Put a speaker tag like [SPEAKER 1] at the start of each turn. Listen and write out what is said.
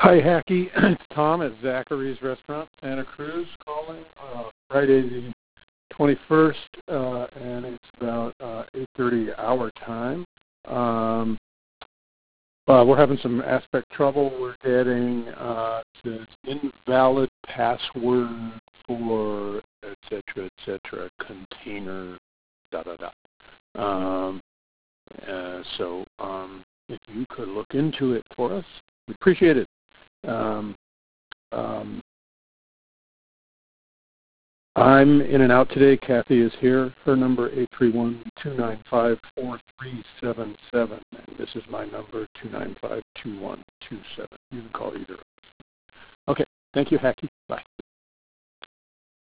[SPEAKER 1] Hi, Hacky. It's Tom at Zachary's Restaurant, Santa Cruz, calling Friday the 21st, and it's about 8:30 our time. We're having some aspect trouble. We're getting this invalid password for et cetera, container, da-da-da. If you could look into it for us, we'd appreciate it. I'm in and out today. Kathy is here. Her number 831-295-4377. And this is my number 295-2127. You can call either. Okay. Thank you, Hacky. Bye.